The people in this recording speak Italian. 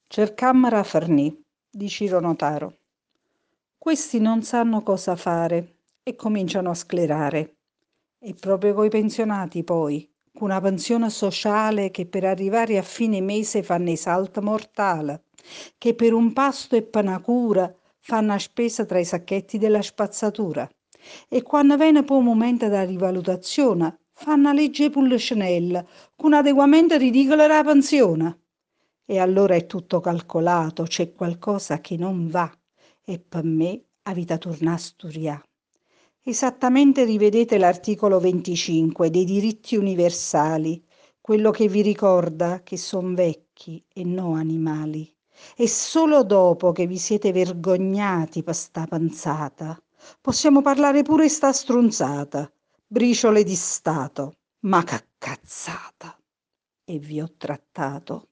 Cercammo Farnì di Ciro Notaro. Questi non sanno cosa fare e cominciano a sclerare. E proprio coi pensionati poi, con una pensione sociale che per arrivare a fine mese fanno i salti mortali, che per un pasto e per una cura fanno la spesa tra i sacchetti della spazzatura. E quando viene poi un momento della rivalutazione, fanno la legge Pulcinella, con un adeguamento ridicolo della pensione. E allora è tutto calcolato, c'è qualcosa che non va e per me a vita torna a sturià. Esattamente rivedete l'articolo 25 dei diritti universali, quello che vi ricorda che son vecchi e no animali. E solo dopo che vi siete vergognati per sta pensata, possiamo parlare pure sta strunzata, briciole di Stato. Ma che cazzata! E vi ho trattato